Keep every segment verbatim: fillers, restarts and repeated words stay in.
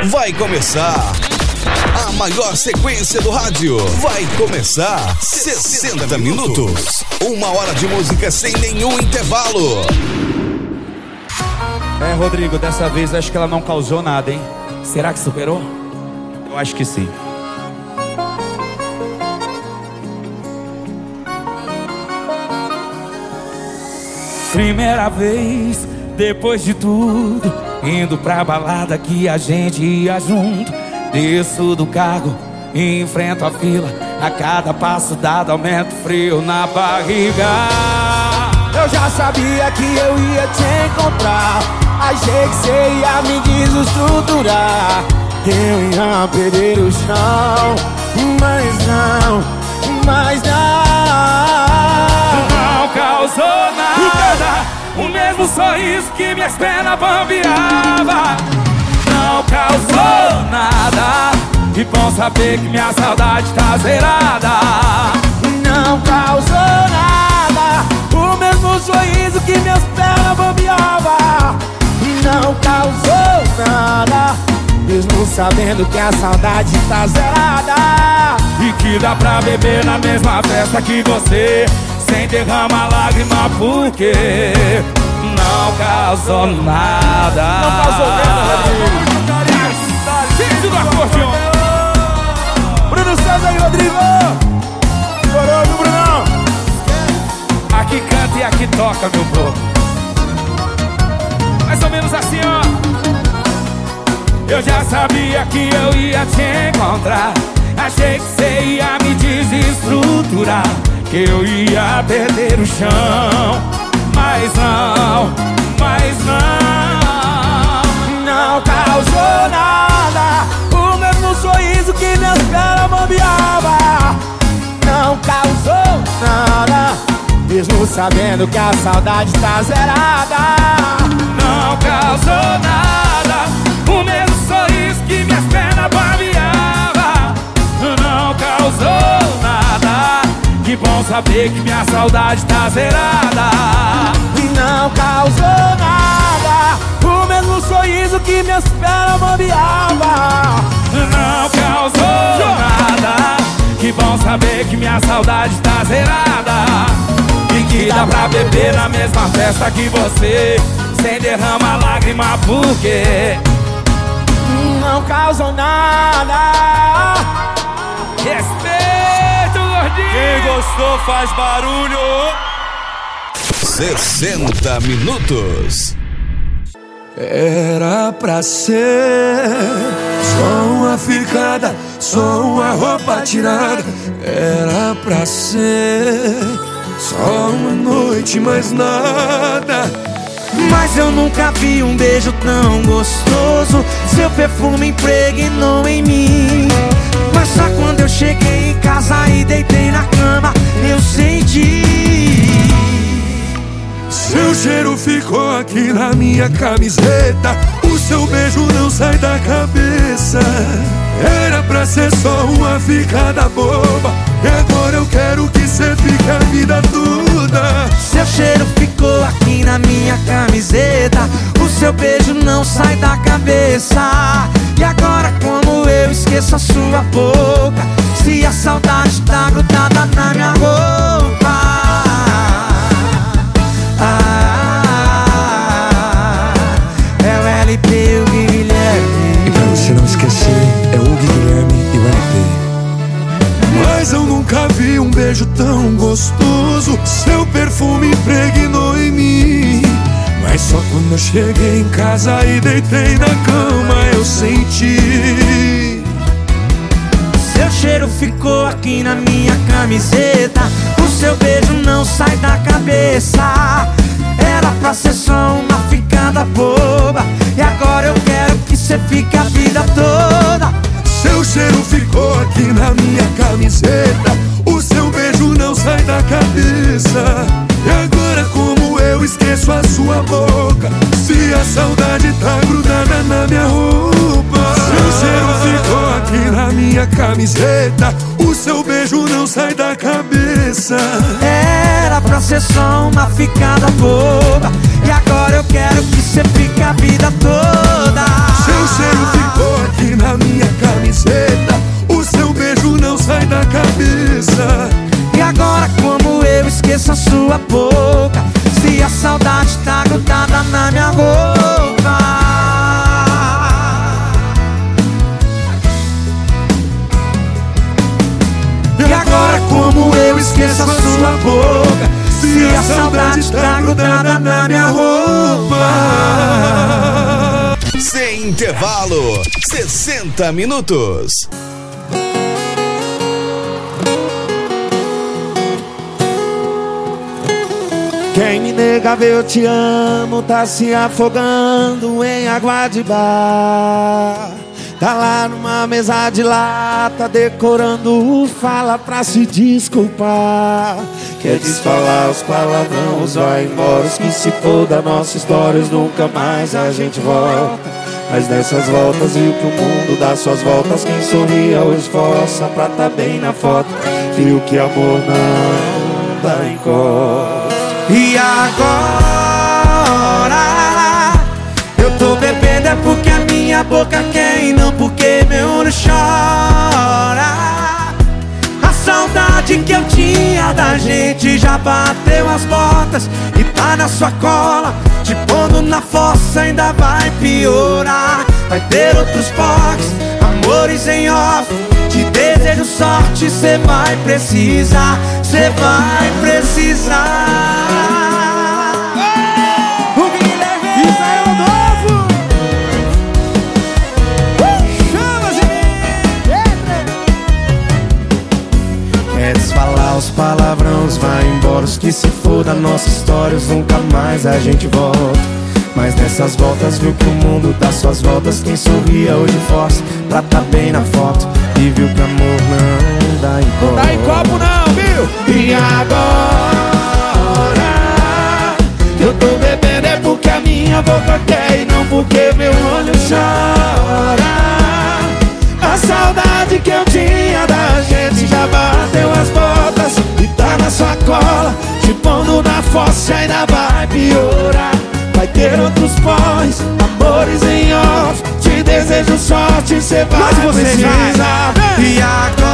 Vai começar a maior sequência do rádio. Vai começar sessenta minutos. Uma hora de música sem nenhum intervalo. É, Rodrigo, dessa vez acho que ela não causou nada, hein? Será que superou? Eu acho que sim. Primeira vez, depois de tudo, indo pra balada que a gente ia junto. Desço do carro e enfrento a fila. A cada passo dado aumenta o frio na barriga. Eu já sabia que eu ia te encontrar. Achei que você ia me desestruturar, que eu ia perder o chão. Mas não, mas não. Não causou nada, o mesmo sorriso que minhas pernas bambeava. Não causou nada, e bom saber que minha saudade tá zerada. Não causou nada, o mesmo sorriso que minhas pernas bambeava. Não causou nada, mesmo sabendo que a saudade tá zerada. E que dá pra beber na mesma festa que você, sem derramar lágrima, porque não causou nada. Não causou nada, Rodrigo. Gente do acordeon. Bruno César e Rodrigo. Chorou, meu Brunão. Aqui canta e aqui toca, meu povo. Mais ou menos assim, ó. Eu já sabia que eu ia te encontrar. Achei que você ia me desestruturar, que eu ia perder o chão. Mas não, mas não. Não causou nada, o mesmo sorriso que minhas pernas bambeava. Não causou nada, mesmo sabendo que a saudade tá zerada. Não causou nada, o mesmo sorriso que minhas pernas bambeava. Não causou nada, que bom saber que minha saudade tá zerada. Não causou nada, o mesmo sorriso que minhas pernas bambeava. Não causou nada, que bom saber que minha saudade tá zerada. E que dá pra beber na mesma festa que você, sem derramar lágrima, porque não causou nada. Respeito, gordinho. Quem gostou faz barulho. sessenta minutos. Era pra ser só uma ficada, só uma roupa tirada. Era pra ser só uma noite, mais nada. Mas eu nunca vi um beijo tão gostoso. Seu perfume impregnou em mim. Mas só quando eu cheguei em casa e deitei na cama, eu senti. Seu cheiro ficou aqui na minha camiseta. O seu beijo não sai da cabeça. Era pra ser só uma ficada boba, e agora eu quero que cê fique a vida toda. Seu cheiro ficou aqui na minha camiseta. O seu beijo não sai da cabeça. E agora como eu esqueço a sua boca, se a saudade tá grudada na minha roupa. E o Guilherme. E pra você não esquecer, é o Guilherme e o L P. Mas eu nunca vi um beijo tão gostoso. Seu perfume impregnou em mim. Mas só quando eu cheguei em casa e deitei na cama, eu senti. Seu cheiro ficou aqui na minha camiseta. O seu beijo não sai da cabeça. Era pra ser só uma ficada boba, e agora eu quero que cê fique a vida toda. Seu cheiro ficou aqui na minha camiseta. O seu beijo não sai da cabeça. E agora como eu esqueço a sua boca, se a saudade tá grudada na minha roupa. Seu cheiro ficou aqui na minha camiseta. O seu beijo não sai da cabeça. Era pra ser só uma ficada boba, e agora eu quero que cê fique a vida toda. Seu cheiro ficou aqui tá grudada na minha roupa. Sem intervalo, sessenta minutos. Quem me nega ver eu te amo tá se afogando em água de bar. Tá lá numa mesa de lata decorando fala pra se desculpar. Quer desfalar os palavrões, vai embora, os que se for da nossa história, nunca mais a gente volta. Mas nessas voltas viu que o mundo dá suas voltas. Quem sorria hoje esforça pra tá bem na foto. Viu que amor não dá encosta. E agora eu tô bebendo é porque a minha boca quer e não porque meu olho chora. A saudade que eu tinha da gente já bateu as portas e tá na sua cola, te pondo na fossa, ainda vai piorar. Vai ter outros pocs, amores em off. Te desejo sorte, cê vai precisar, cê vai precisar. O Guilherme Israel novo. Chama-se. Quer desfalar os palavrões, vai embora, os que se for da nossa história, nunca mais a gente volta. Mas nessas voltas viu que o mundo dá suas voltas. Quem sorria hoje força pra tá bem na foto. E viu que amor não dá em copo. Dá em copo não, viu? E agora eu tô bebendo é porque a minha boca quer e não porque meu olho chora. A saudade que eu tinha da gente já bateu as botas e tá na sua cola, te pondo na fossa, ainda vai piorar. Vai ter outros pós, amores em off. Te desejo sorte, cê vai Mas você precisar. E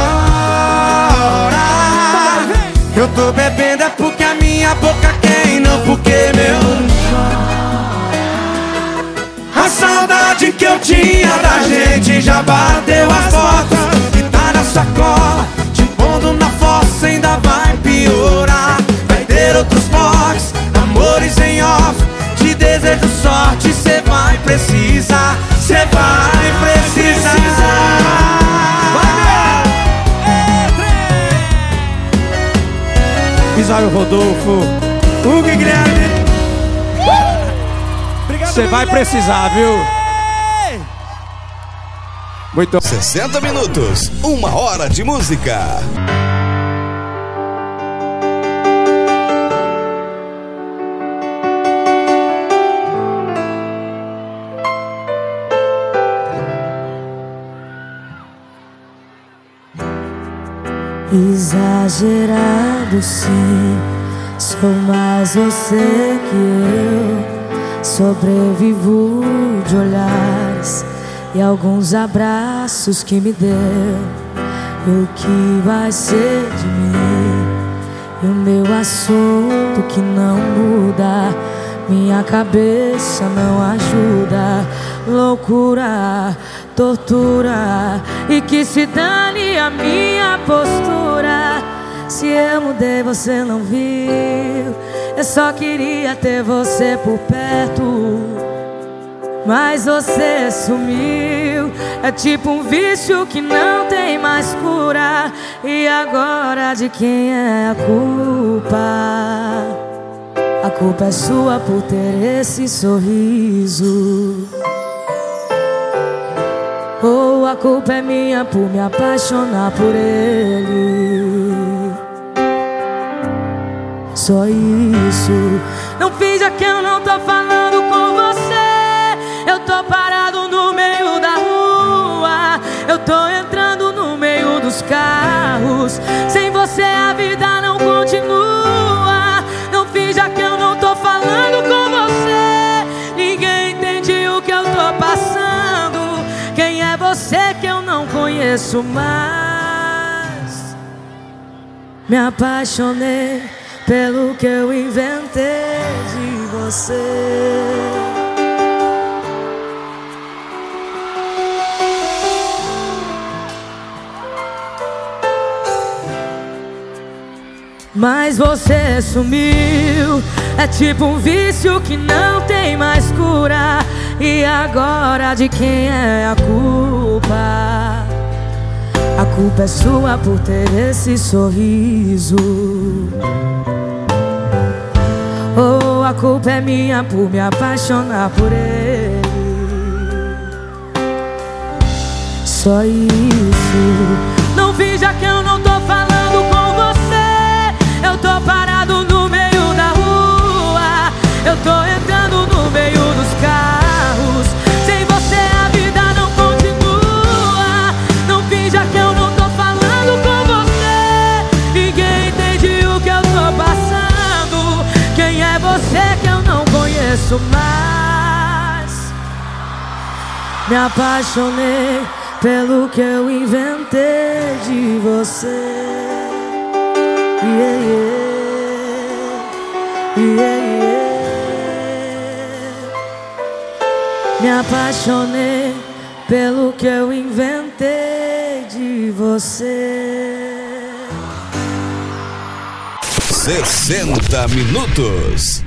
agora eu tô bebendo é porque a minha boca quer e não porque meu olho chora. A saudade que eu tinha da gente já bateu as portas e tá na sacola, te pondo na fossa, ainda vai piorar. Vai ter outros pocs, amores em off. Te desejo sorte, cê vai precisar, cê vai precisar. Israel Rodolfo. O Guilherme. Você vai precisar, viu? Muito. sessenta minutos, uma hora de música. Exagerado sim, sou mais você que eu. Sobrevivo de olhares e alguns abraços que me deu. E o que vai ser de mim? E o meu assunto que não muda. Minha cabeça não ajuda. Loucura, tortura, e que se dane a minha postura. Se eu mudei você não viu. Eu só queria ter você por perto, mas você sumiu. É tipo um vício que não tem mais cura. E agora de quem é a culpa? A culpa é sua por ter esse sorriso, ou a culpa é minha por me apaixonar por ele. Só isso. Não finja que eu não tô falando com você. Eu tô parado no meio da rua. Eu tô entrando no meio dos carros. Sem você a vida não continua. Não finja que eu não tô falando com você. Ninguém entende o que eu tô passando. Quem é você que eu não conheço mais? Me apaixonei pelo que eu inventei de você. mas você sumiu. É tipo um vício que não tem mais cura. E agora de quem é a culpa? A culpa é sua por ter esse sorriso. Ou a culpa é minha por me apaixonar por ele. Só isso. Não finja que eu não tô falando com você. Eu tô parado no meio da rua. Eu tô entrando no meio dos carros. Sem você a vida não continua. Não finja que eu não tô falando com você. Ninguém entende o que eu tô passando. Quem é você que eu não conheço mais? Me apaixonei pelo que eu inventei de você. Yeah, yeah. Yeah, yeah. Me apaixonei pelo que eu inventei de você. sessenta minutos.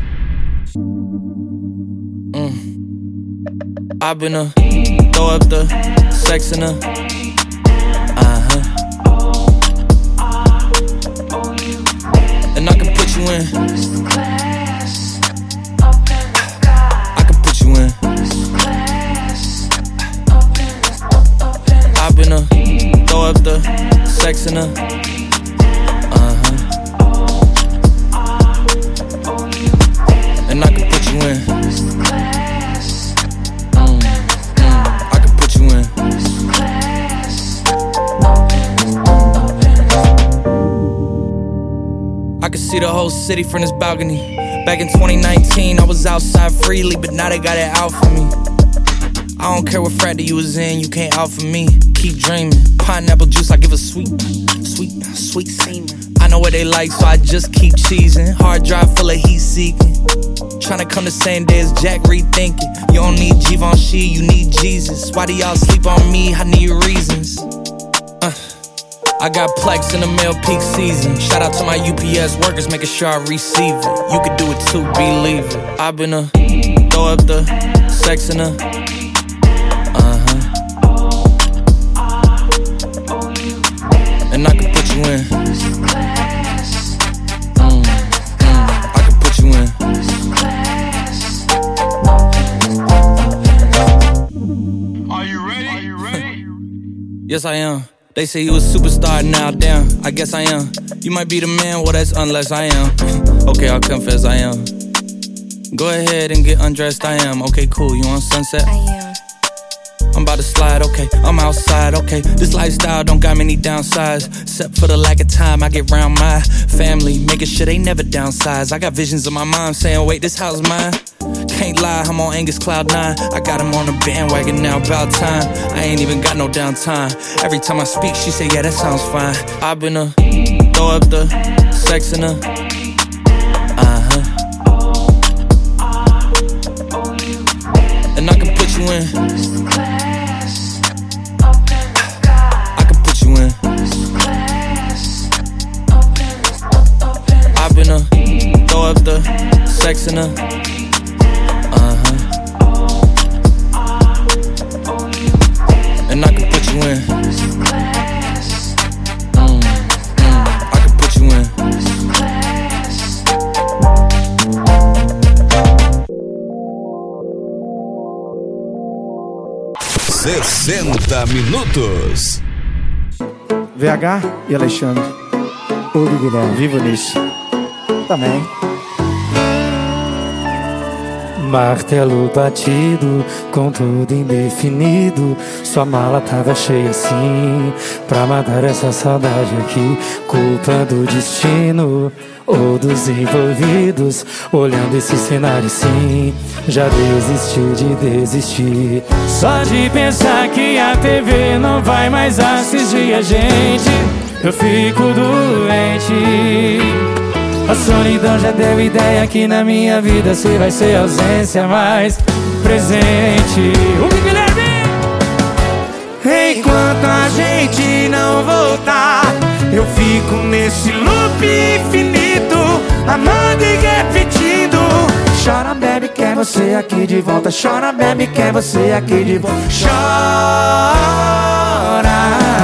Mm. I've been a throw up the sex in a uh-huh. And I can put you in. I can put you in. I've been a throw up the sex in a uh-huh. And I can put you in. I can see the whole city from this balcony. Back in twenty nineteen, I was outside freely, but now they got it out for me. I don't care what frat you was in, you can't out for me. Keep dreaming, pineapple juice, I give a sweet, sweet, sweet semen. I know what they like, so I just keep cheesing. Hard drive full of heat seeking. Tryna come the same day as Jack rethinking. You don't need Givenchy, you need Jesus. Why do y'all sleep on me? I need reasons. Uh. I got Plex in the mail peak season. Shout out to my U P S workers, making sure I receive it. You could do it too, believe it. I've been a throw up the sex in a uh-huh. And I can put you in. Mm, mm, I can put you in. Are you ready? Are you ready? Yes, I am. They say you a superstar now, damn, I guess I am. You might be the man, well that's unless I am. Okay, I'll confess I am. Go ahead and get undressed, I am. Okay, cool, you on Sunset? I am. I'm about to slide, okay, I'm outside, okay. This lifestyle don't got many downsides, except for the lack of time I get round my family, making sure they never downsize. I got visions of my mom saying, wait, this house mine? Can't lie, I'm on Angus Cloud nine. I got him on the bandwagon now, about time. I ain't even got no downtime. Every time I speak, she say, yeah, that sounds fine. I've been a throw up the sex in a uh-huh. And I can put you in. I can put you in. I've been a throw up the sex in a uh-huh. And I can put you in. Mm, mm, I can put you in. sessenta minutos. V H e Alexandre. Ô, Guilherme. Vivo nisso. Também. Martelo batido, contudo indefinido. Sua mala tava cheia assim, pra matar essa saudade aqui. Culpa do destino ou dos envolvidos. Olhando esse cenário sim, já desisti de desistir. Só de pensar que a T V não vai mais assistir a gente, eu fico doente. A solidão já deu ideia que na minha vida você vai ser ausência mais presente. O Guilherme! Enquanto a gente não voltar, eu fico nesse loop infinito. amando e repetindo. Chora, bebe, quer você aqui de volta. Chora, bebe, quer você aqui de volta. Chora.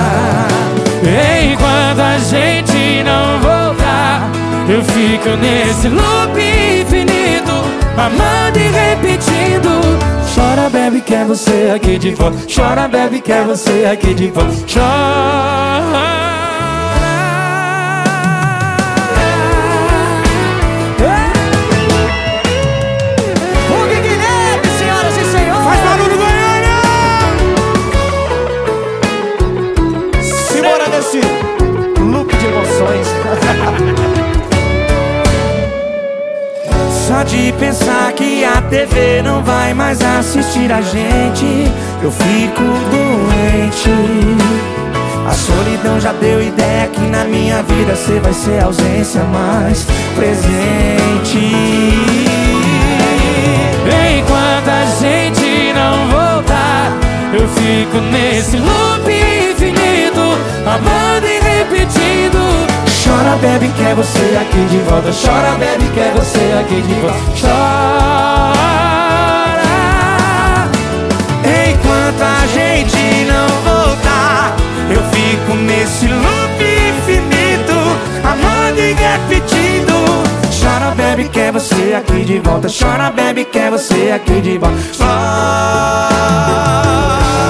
Enquanto a gente não voltar, eu fico nesse loop infinito, amando e repetindo. Chora, bebe, quer você aqui de volta. Chora, bebe, quer você aqui de volta. Chora. Loop de emoções. Só de pensar que a T V não vai mais assistir a gente, eu fico doente. A solidão já deu ideia que na minha vida cê vai ser a ausência mais presente. Enquanto a gente não voltar, eu fico nesse loop infinito, amando e repetindo. Chora, bebe, quer você aqui de volta. Chora, bebe, quer você aqui de volta. Chora. Enquanto a gente não voltar, eu fico nesse loop infinito, amando e repetindo. Chora, bebe, quer você aqui de volta. Chora, bebe, quer você aqui de volta. Chora.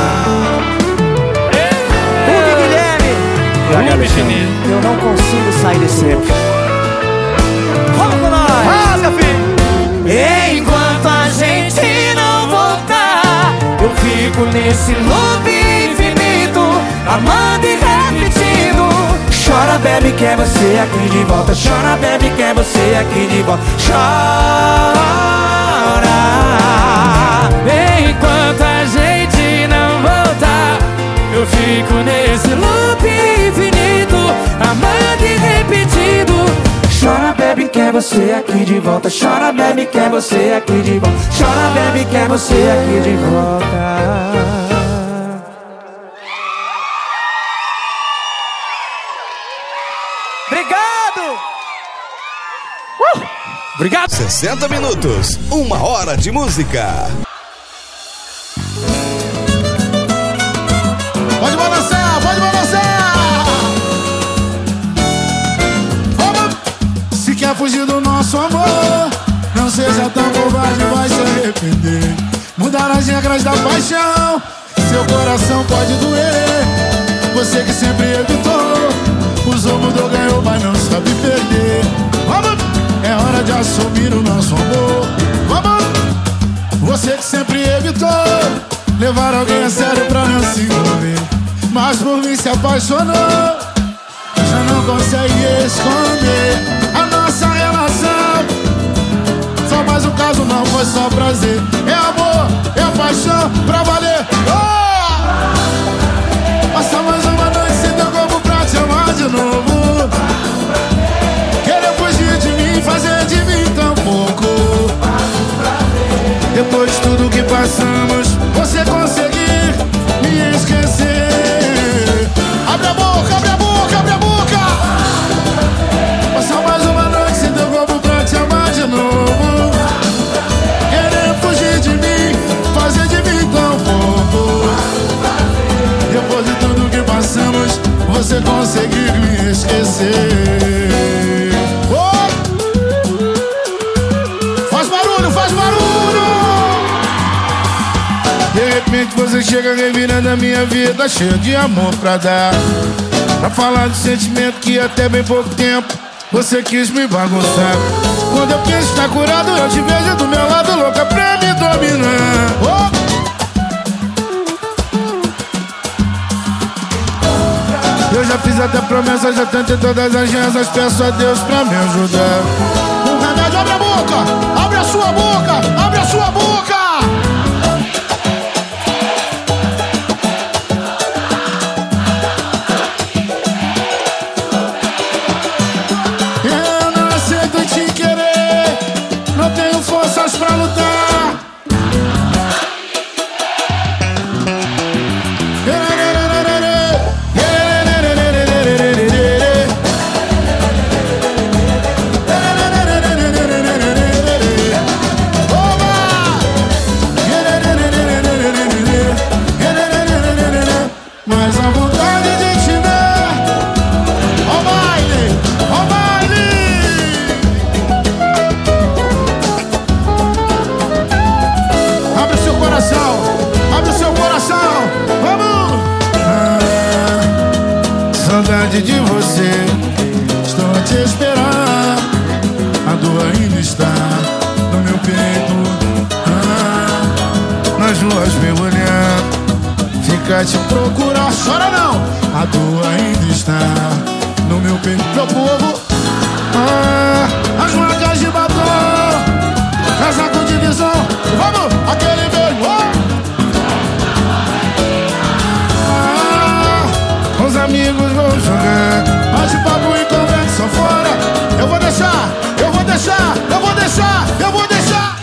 Eu não consigo sair desse erro. Vamos com nós! Rasga, filho! Enquanto a gente não voltar, eu fico nesse loop infinito, amando e repetindo. Chora, bebe, quer você aqui de volta. Chora, bebe, quer você aqui de volta. Chora. Enquanto a gente não voltar, eu fico nesse loop infinito, amando e repetindo. Chora, bebe, quer você aqui de volta. Chora, bebe, quer você aqui de volta. Chora, bebe, quer você aqui de volta. Obrigado! Uh! Obrigado! sessenta minutos, uma hora de música. Pode balançar, pode balançar. Vamos. Se quer fugir do nosso amor, não seja tão covarde, vai se arrepender. Mudar as regras da paixão, seu coração pode doer. Você que sempre evitou, usou, mudou, ganhou, mas não sabe perder. Vamos. É hora de assumir o nosso amor. Vamos. Você que sempre evitou levar alguém a sério pra não se envolver, mas por mim se apaixonou, já não consegue esconder a nossa relação. Só mais um caso, não foi só prazer. É amor, é paixão pra valer. Oh! Passa mais uma noite sem teu corpo pra te amar de novo. Querer fugir de mim, fazer de mim tão pouco. Depois de tudo que passamos, você conseguir me esquecer. Abre a boca, abre a boca, abre a boca. Passar mais uma noite sem teu corpo pra te amar de novo. Querer fugir de mim, fazer de mim tão pouco. Depois de tudo que passamos, você conseguir me esquecer. Oh! Faz barulho, faz barulho. De repente você chega revirando a minha vida, cheio de amor pra dar, pra falar do sentimento que até bem pouco tempo você quis me bagunçar. Quando eu penso estar curado, eu te vejo do meu lado, louca pra me dominar. Oh! Eu já fiz até promessas, já tentei todas as chances, peço a Deus pra me ajudar. Um remédio, abre a boca, abre a sua boca, abre a sua boca. Eu não aceito te querer, não tenho forças pra lutar. saudade de você. Estou a te esperar. A dor ainda está no meu peito. Ah, nas ruas meu olhar fica te procurar. Chora não! A dor ainda está no meu peito. Meu povo, ah, as marcas de batom, casaco de visão. Vamos, aquele beijo, oh! Ah, os amigos vão jogar bate-papo e conversa fora. Eu vou deixar, eu vou deixar, eu vou deixar, eu vou deixar.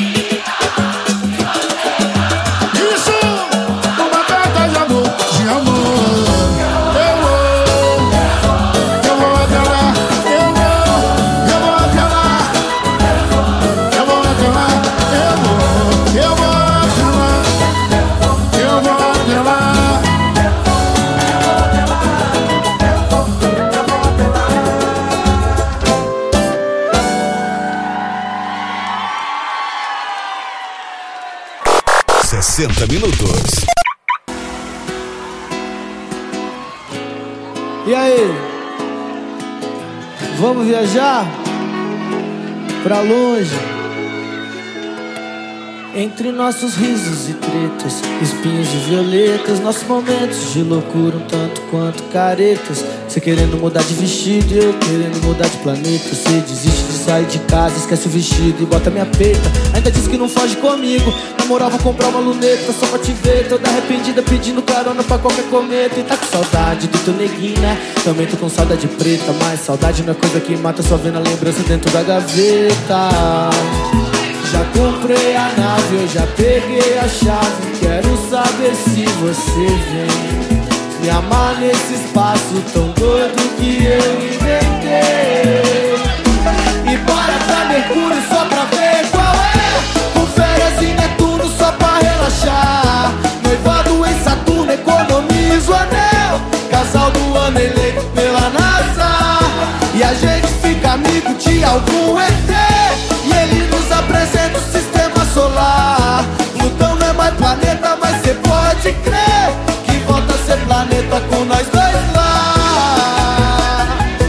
Isso, uma carta de amor, de amor. Eu vou, eu vou até lá. Eu vou, eu vou até lá. Eu vou até lá. Eu vou, eu vou até lá. Eu vou até lá. sessenta minutos. E aí? Vamos viajar pra longe? Entre nossos risos e tretas, espinhos de violetas, nossos momentos de loucura um tanto quanto caretas. Você querendo mudar de vestido e eu querendo mudar de planeta. Você desiste de sair de casa, esquece o vestido e bota minha peita. Ainda diz que não foge comigo, na moral vou comprar uma luneta só pra te ver. Toda arrependida pedindo carona pra qualquer cometa. E tá com saudade do teu neguinho, né? Também tô com saudade preta, mas saudade não é coisa que mata, só vendo a lembrança dentro da gaveta. Já comprei a nave, eu já peguei a chave. Quero saber se você vem me amar nesse espaço tão doido que eu inventei. E bora pra Mercúrio só pra ver qual é. Com férias em Netuno só pra relaxar. Noivado em Saturno, economiza o anel. Casal do ano eleito pela NASA. E a gente fica amigo de algum E T. E ele nos apresenta o sistema solar. Plutão não é mais planeta, mas cê pode crer que volta a ser planeta com nós dois lá.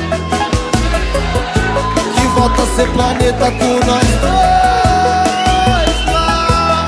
Que volta a ser planeta com nós dois lá.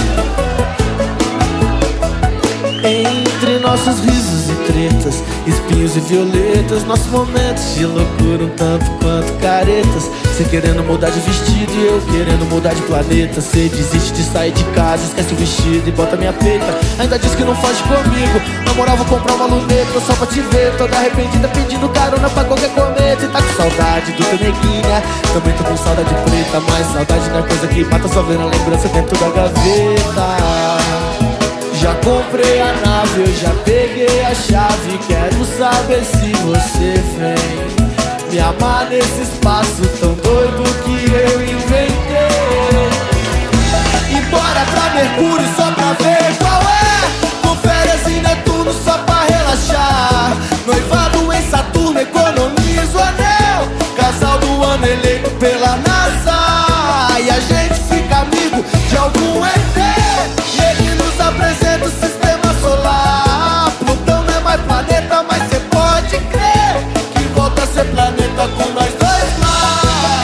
Entre nossos risos e tretas, espinhos e violetas, nossos momentos de loucura um tanto quanto caretas. Você querendo mudar de vestido e eu querendo mudar de planeta. Você desiste de sair de casa, esquece o vestido e bota minha peita. Ainda diz que não foge comigo, na moral vou comprar uma luneta só pra te ver. Toda arrependida pedindo carona pra qualquer cometa. E tá com saudade do teu neguinho, né? Também tô com saudade preta, mas saudade não é coisa que mata, só vendo a lembrança dentro da gaveta. Já comprei a nave, eu já peguei a chave. Quero saber se você vem me amar nesse espaço tão doido que eu inventei. E bora pra Mercúrio só pra ver qual é. Com férias em Netuno só pra relaxar. Noivado em Saturno, economiza o anel. Casal do ano eleito pela NASA. E a gente fica amigo de algum E T. E ele nos apresenta o sistema solar. Plutão não é mais planeta, mas cê pode crer que volta a ser planeta com nós dois lá.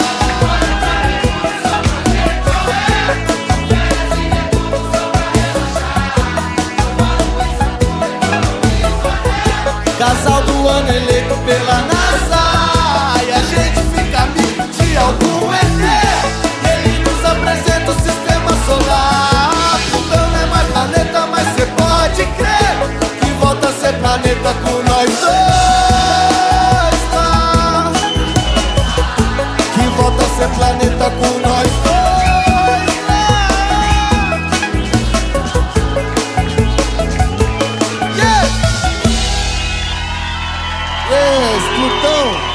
Casal do ano eleito pela NASA. E a gente fica amigo de algum E T. Ele nos apresenta o sistema solar. Plutão não é mais planeta, mas cê pode crer que volta a ser planeta com nós dois lá. Que volta a ser planeta com nós dois lá. Yes! Yes, Plutão!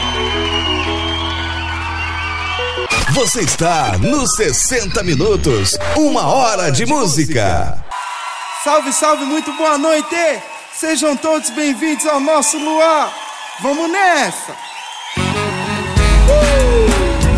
Você está nos sessenta minutos, uma hora de música. Salve, salve, muito boa noite! Sejam todos bem-vindos ao nosso Luar. Vamos nessa! Uh!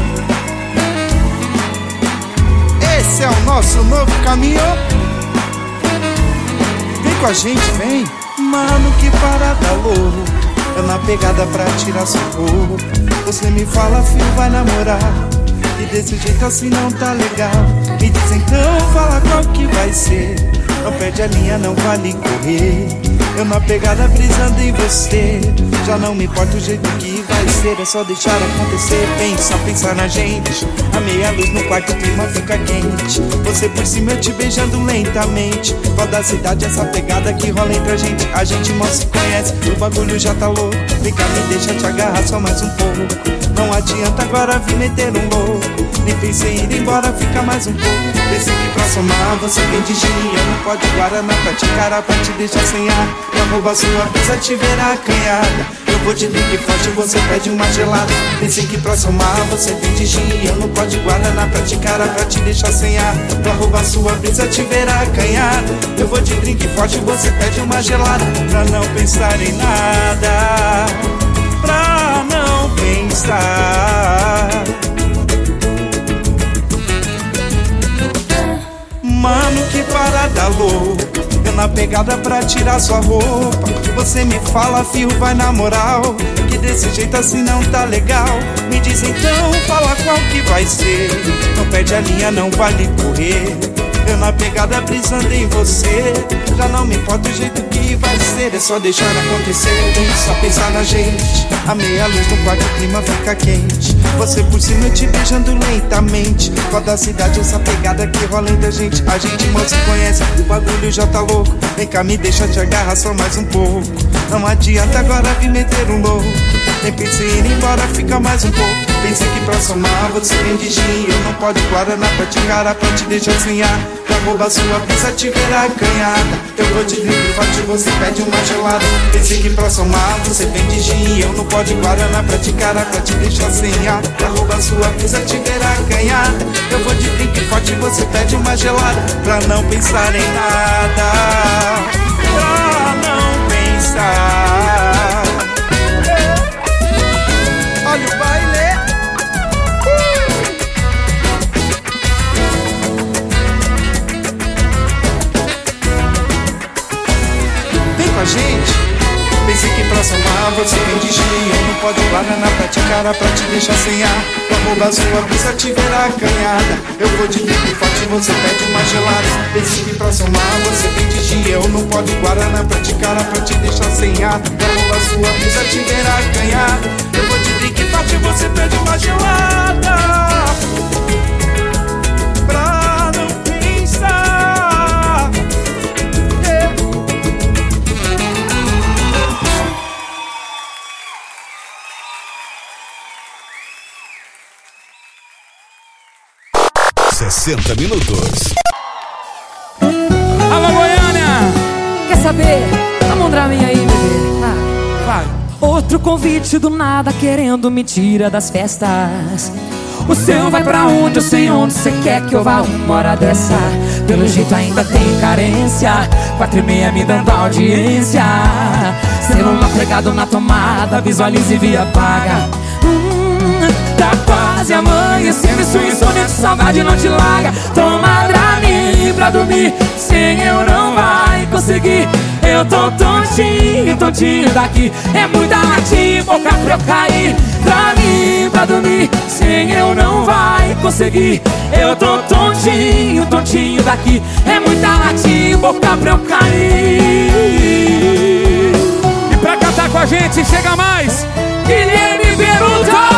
Esse é o nosso novo caminho. Vem com a gente, vem. Mano, que parada louca. Eu na pegada pra tirar sua roupa. Você me fala, filho, vai namorar. E desse jeito assim não tá legal. Me diz então, fala qual que vai ser. Não perde a linha, não vale correr. Eu na pegada brisando em você. Já não me importa o jeito que vai ser. É só deixar acontecer, pensa, pensar na gente. A meia luz no quarto, o clima fica quente. Você por cima, eu te beijando lentamente. Toda a cidade, essa pegada que rola entre a gente. A gente mal se conhece, o bagulho já tá louco. Vem cá, me deixa te agarrar só mais um pouco. Não adianta agora vir meter um louco. Nem pensei em ir embora, fica mais um pouco. Pensei que pra somar você vem de gin. Eu não pode guaraná pra te encarar, pra te deixar sem ar. Pra roubar sua brisa, te verá acanhada. Eu vou de drink forte, você pede uma gelada. Pensei que pra somar você vem de gin. Eu não pode guaraná pra te encarar, pra te deixar sem ar. Pra roubar sua brisa, te verá acanhada. Eu vou de drink forte, você pede uma gelada. Pra não pensar em nada, pra não pensar. Mano, que parada louca. Eu na pegada pra tirar sua roupa. Você me fala, fio, vai na moral. Que desse jeito assim não tá legal. Me diz então, fala qual que vai ser. Não perde a linha, não vale correr. Eu na pegada brisando em você. Já não me importa o jeito que vai ser. É só deixar acontecer, só pensar na gente. A meia luz no quarto, o clima fica quente. Você por cima, eu te beijando lentamente. Toda a cidade, essa pegada que rola entre a gente. A gente mal se conhece, o bagulho já tá louco. Vem cá, me deixa te agarrar só mais um pouco. Não adianta agora vir meter um louco. Nem pensei em ir embora, fica mais um pouco. Pensei que pra somar você vem de gin. Eu não pode guaraná pra te encarar, pra te deixar sem ar. Pra roubar sua pizza, te verá acanhada. Eu vou de drink forte, você pede uma gelada. Pensei que pra somar você vem de gin. Eu não pode guaraná pra te encarar, pra te deixar sem ar. Pra roubar sua pizza, te verá acanhada. Eu vou de drink forte, você pede uma gelada. Pra não pensar em nada, pra não pensar. Olha o baile. Vem com a gente. Pensei que pra somar você vem de gin. Eu não pode guaraná pra te encarar, pra te deixar sem ar. Pra roubar sua brisa, te verá acanhada. Eu vou de drink forte, você pede uma gelada. Pensei que pra somar você vem de gin. Eu não pode guaraná pra te encarar, pra te deixar sem ar. Pra roubar sua brisa, te verá acanhada. Eu vou de drink forte, você pede uma gelada. Pra não pensar. Yeah. sessenta minutos. Alô, Goiânia! Quer saber? Dá uma Dramin aí, bebê. Vai. Vai. Outro convite do nada querendo me tirar das festas. O seu vai pra onde? Eu sei onde você quer que eu vá uma hora dessa. Pelo jeito ainda tem carência. Quatro e meia me dando audiência. Celular pregado na tomada. Visualize via paga. Hum, tá quase amanhecendo e sua insônia de saudade não te larga. Toma Dramin pra dormir. Sem eu não vai conseguir. Eu tô tontinho, tontinho daqui. É muita latinha, boca pra eu cair. Pra mim, pra dormir. Sem eu não vai conseguir. Eu tô tontinho, tontinho daqui. É muita latinha, boca pra eu cair. E pra cantar com a gente, chega mais Guilherme Beruto!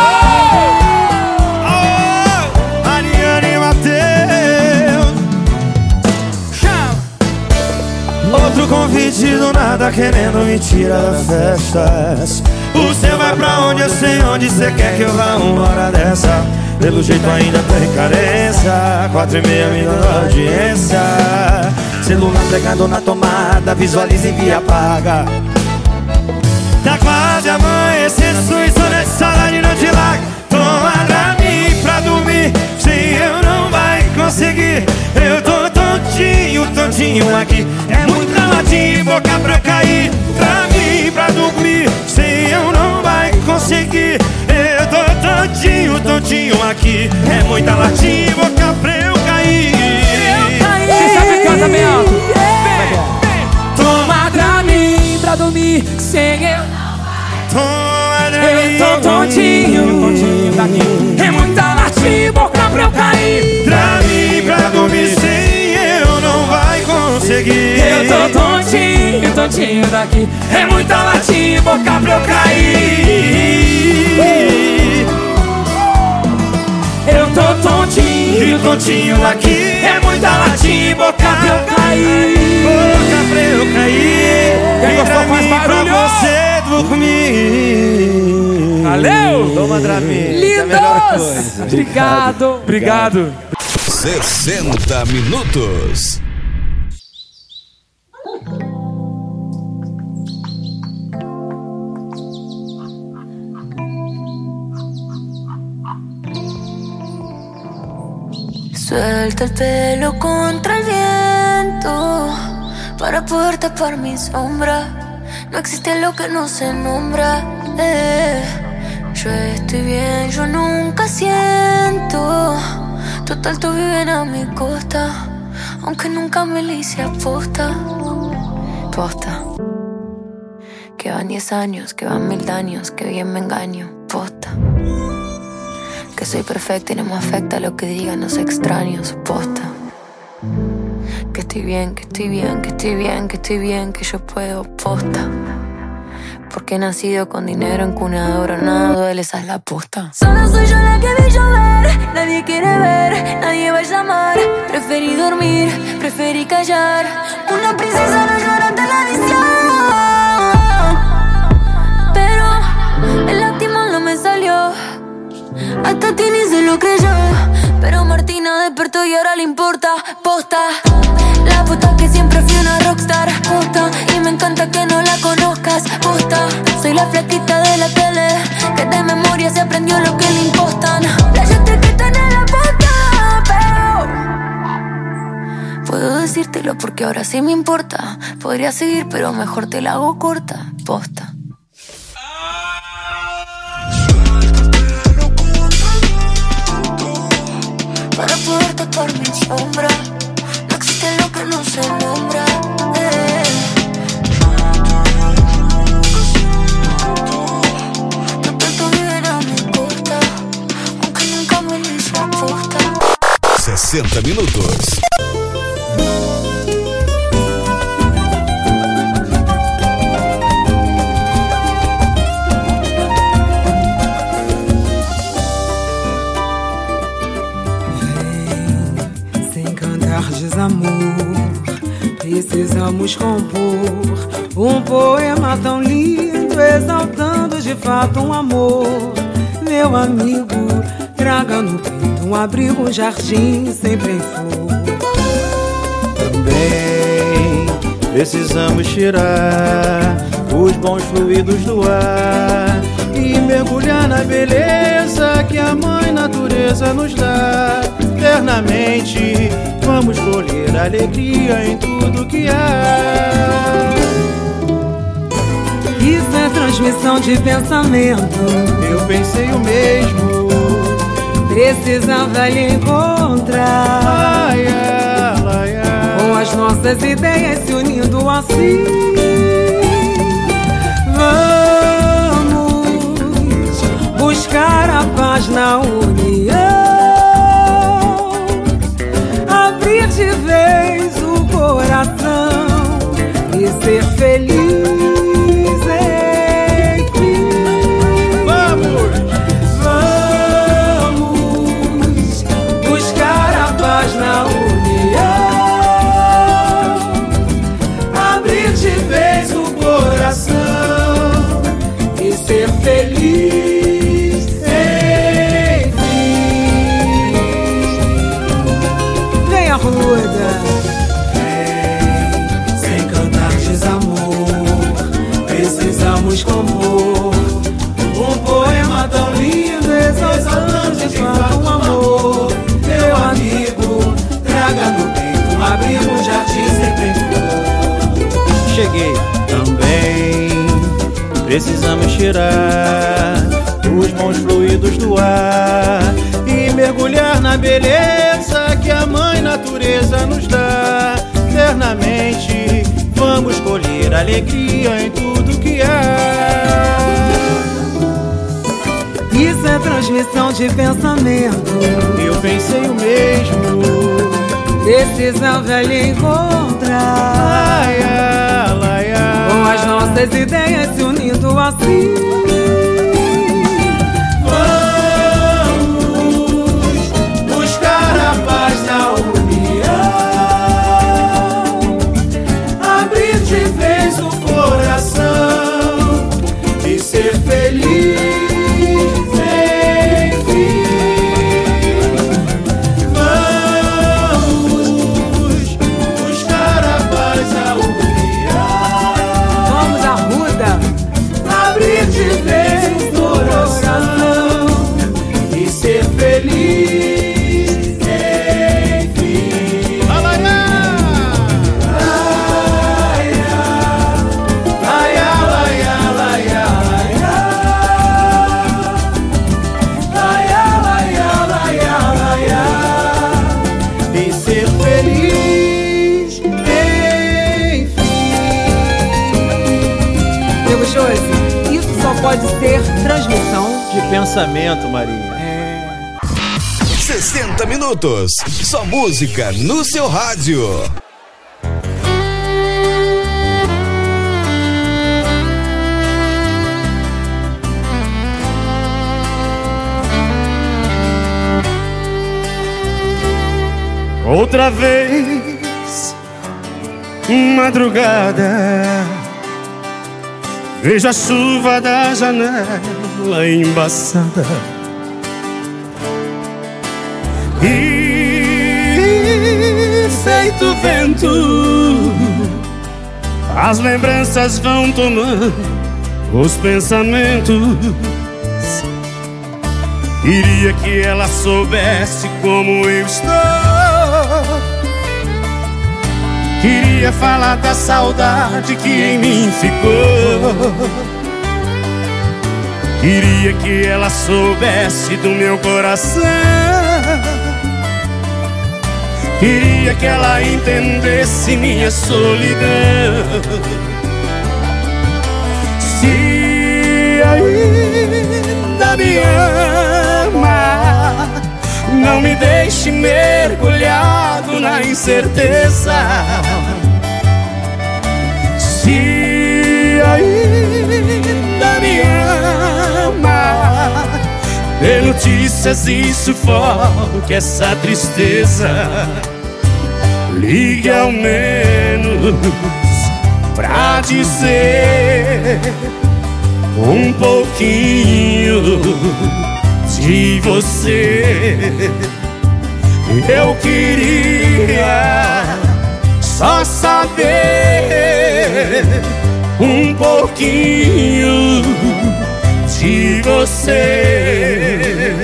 Oh, Ariane Mateus. Chama! Outro convite do nada querendo me tirar das festas. O seu vai pra onde? Eu sei onde cê quer que eu vá uma hora dessa. Pelo jeito ainda tem carência. Quatro e meia me dando audiência. Celular pegando na tomada. Visualize via paga. Tá quase amanhecer, sua insônia de saudade não te larga. Toma Dramin pra dormir. Sem eu não vai conseguir. Eu tô tontinho, tontinho aqui. É muita latinha e boca pra cair. Pra mim, pra dormir. Sem eu não vai conseguir. Eu tô tontinho, tontinho aqui. É muita latinha e boca pra eu cair. Eu caí. Quem sabe canta bem alto. Toma Dramin pra dormir. Sem eu não vai Eu tô tontinho, tontinho daqui. É muita latinha, boca pra eu cair. Pra mim, pra dormir sem eu não vai conseguir. Eu tô tontinho, tontinho daqui. É muita latinha, boca pra eu cair. Eu tô tontinho, tontinho daqui. É muita latinha, boca pra eu cair. Boca pra eu cair. Quem gostou faz barulho. Pra você dormir. Valeu! Toma Dramin. Lindos! Obrigado. Obrigado. sessenta minutos. Suelta el pelo contra el viento para poder tapar mi sombra. No existe lo que no se nombra. eh. Yo estoy bien, yo nunca siento. Total, tú viven a mi costa, aunque nunca me le hice aposta. Posta. Que van diez años, que van mil daños, que bien me engaño. Posta. Que soy perfecta y no me afecta lo que digan los extraños. Posta. Que estoy bien, que estoy bien, que estoy bien, que estoy bien, que yo puedo. Posta. Porque he nacido con dinero en cuna de oro, nada duele, esa es la posta. Solo soy yo la que vi llover, nadie quiere ver, nadie va a llamar. Preferí dormir, preferí callar. Una princesa no llora ante la visión. Pero el látigo no me salió. Hasta Tini se lo creyó. Pero Martina despertó y ahora le importa. Posta. La puta que siempre fui una rockstar. Posta. Y me encanta que no la conozcas. Posta. Soy la flaquita de la tele que de memoria se aprendió lo que le impostan. La gente que está en la posta. Pero puedo decírtelo porque ahora sí me importa. Podría seguir pero mejor te la hago corta. Posta. Para poder tapar mi sombra. No existe lo que no se nombra. eh. No tanto viven a mi costa, aunque nunca me lo hice aposta. sessenta minutos. Amor, precisamos compor um poema tão lindo, exaltando de fato um amor. Meu amigo, traga no peito um abrigo, um jardim sempre em flor. Também precisamos tirar os bons fluidos do ar e mergulhar na beleza que a mãe natureza nos dá. Eternamente vamos colher alegria em tudo que há. Isso é transmissão de pensamento. Eu pensei o mesmo. Precisava lhe encontrar. Ai, ai, ai. Com as nossas ideias se unindo assim. Vamos buscar a paz na união. Abrir de vez o coração e ser feliz. Enfim. Vamos, vamos buscar a paz na união. Abrir de vez o coração e ser feliz. Enfim. Vem a ruda. sem cantar desamor, precisamos compor um poema tão lindo, exaltando de fato um amor. Meu amigo, traga no peito um abrigo, um jardim sempre em flor. Cheguei. Também precisamos tirar os bons fluidos do ar e mergulhar na beleza que a mãe natureza nos dá. Eternamente vamos colher alegria em tudo que há. é transmissão de pensamento. Eu pensei o mesmo. Precisava lhe encontrar, Laia, laia. com as nossas ideias se unindo assim. Vamos buscar a paz na união, abrir de vez o coração e ser feliz. Pode ser transmissão de pensamento, Maria. É. sessenta minutos. Só música no seu rádio. Outra vez, madrugada, vejo a chuva da janela embaçada e, feito vento, as lembranças vão tomando os pensamentos. Queria que ela soubesse como eu estou. Queria falar da saudade que em mim ficou. Queria que ela soubesse do meu coração. Queria que ela entendesse minha solidão. Se ainda me ama, não me deixe mergulhado na incerteza. Se ainda me ama, dê notícias e sufoque essa tristeza. Ligue ao menos pra dizer um pouquinho de você. Eu queria só saber um pouquinho de você.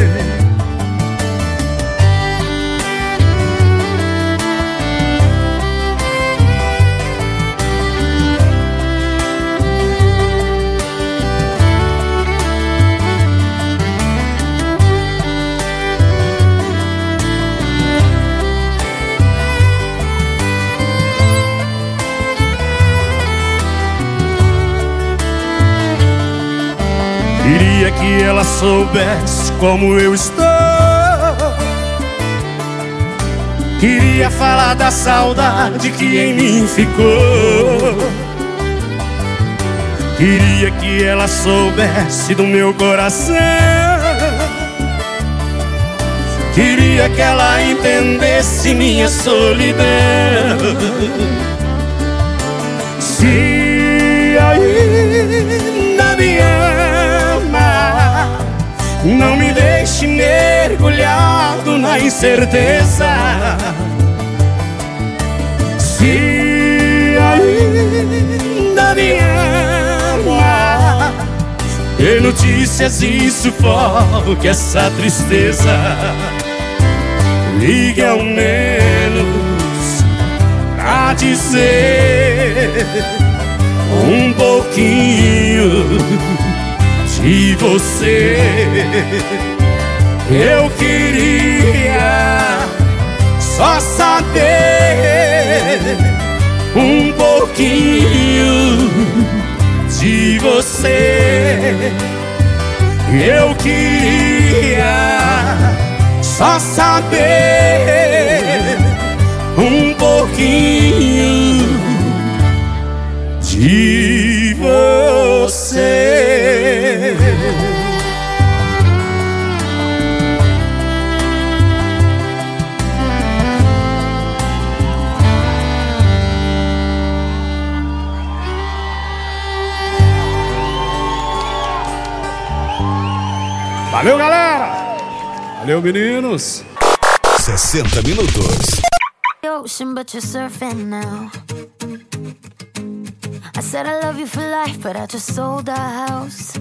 Queria que ela soubesse como eu estou. Queria falar da saudade que em mim ficou. Queria que ela soubesse do meu coração. Queria que ela entendesse minha solidão. Se ainda me ama, não me deixe mergulhado na incerteza. Se ainda me ama, dê notícias e sufoque essa tristeza. Ligue ao menos pra dizer um pouquinho de você. Eu queria só saber um pouquinho de você. Eu queria só saber um pouquinho de você. Valeu, galera! Valeu, meninos! sessenta minutos. Ocean, but you're surfing now. I said I love you for life, but I just sold our house.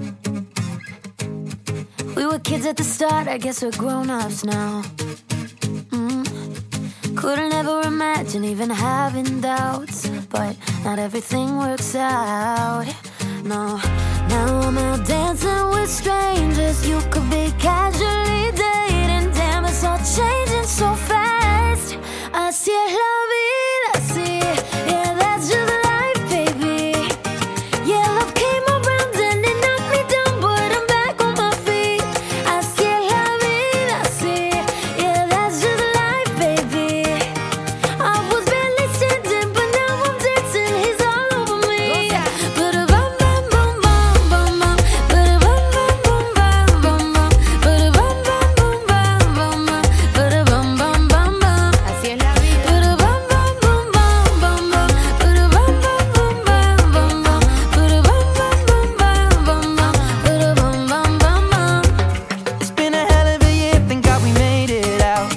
We were kids at the start, I guess we're grown-ups now. mm. Couldn't ever imagine even having doubts, but not everything works out. No, now I'm out dancing with strangers. You could be casually dating. Damn, it's all changing so fast. Así es la vida, así. Yeah, that's just life, baby. Yeah, love came around and it knocked me down, but I'm back on my feet. Así es la vida, así. Yeah, that's just life, baby. I was barely standing, but now I'm dancing. He's all over me. Ba-da-bum, bum, bum, bum, bum, bum. Ba-da-bum, bum, bum, bum, bum, bum. Ba-da-bum, bum, bum, bum, bum, bum. Ba-da-bum, bum, bum, bum. Así es la vida. Ba-da-bum, bum, bum, bum, bum, bum. Ba-da-bum, bum, bum, bum, bum, bum. Ba-da-bum, bum, bum, bum, bum, bum. Ba-da-bum, bum, bum, bum. It's been a hell of a year, thank God we made it out.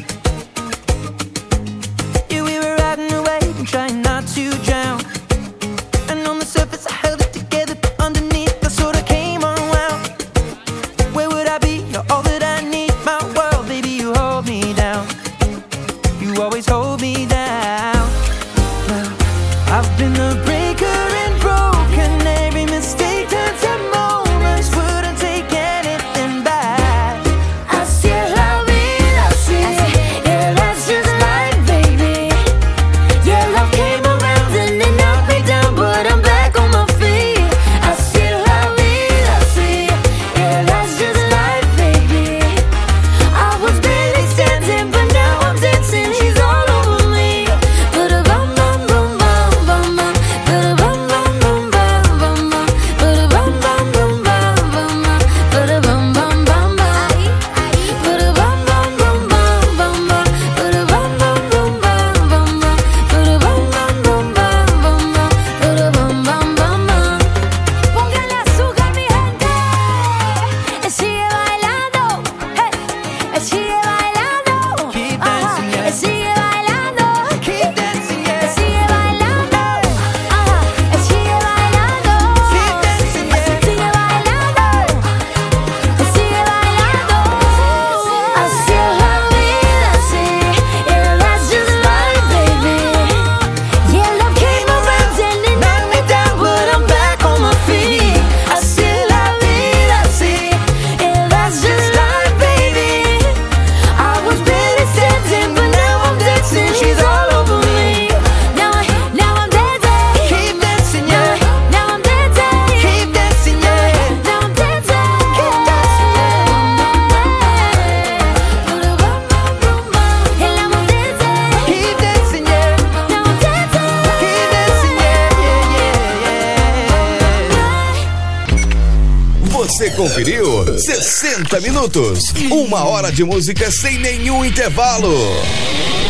Yeah, we were riding away and trying not to drown. And on the surface I held it together, but underneath I sort of came unwound. Where would I be? You're all that I need. My world, baby, you hold me down. You always hold me down. Now, I've been a breaker and broken. Every mistake turns to moments. Wouldn't take anything back. Así es la vida, así. Yeah, that's just life, baby. Yeah, love came around and it knocked me down, but I'm back on my feet. Así es la vida, así. Yeah, that's just life, baby. I was barely standing, but now I'm dancing. He's all over me. Ba-da-bum, bum, bum, bum, bum, bum. Ba-da-bum, bum, bum, bum, bum, bum. Ba-da-bum, bum, bum, bum, bum, bum. Ba-da-bum, bum, bum, bum. Ba-da-bum, bum, bum, bum, bum, bum. Ba-da-bum, bum, bum, bum, bum, bum. Ba-da-bum, bum, bum, bum, bum, bum. Ba-da-bum, bum, bum, bum. Póngale azúcar, mi gente. Él sigue bailando. Hey. Él sigue bailando. Keep Ajá. dancing, yeah. Él sigue bailando. Keep dancing, Él yeah. sigue bailando. Ajá. Él sigue bailando. Keep dancing, yeah. Sigue bailando. Él sigue bailando. Así es la vida, así. Yeah, that's just life, baby. Yeah, love came around and it knocked me down, but I'm back on my feet. Así es la vida, así. Yeah, that's just life, baby. I was barely standing, but now I'm dancing. She's all over me. Now I, now I'm dancing. Keep dancing, yeah. Now I'm dancing. Keep dancing, yeah. Now I'm dancing. Keep dancing, yeah. And now I'm dancing. Keep dancing, yeah. Now I'm dancing. Keep dancing, yeah, yeah, yeah, yeah. Você conferiu sessenta minutos. Uma hora de música sem nenhum intervalo.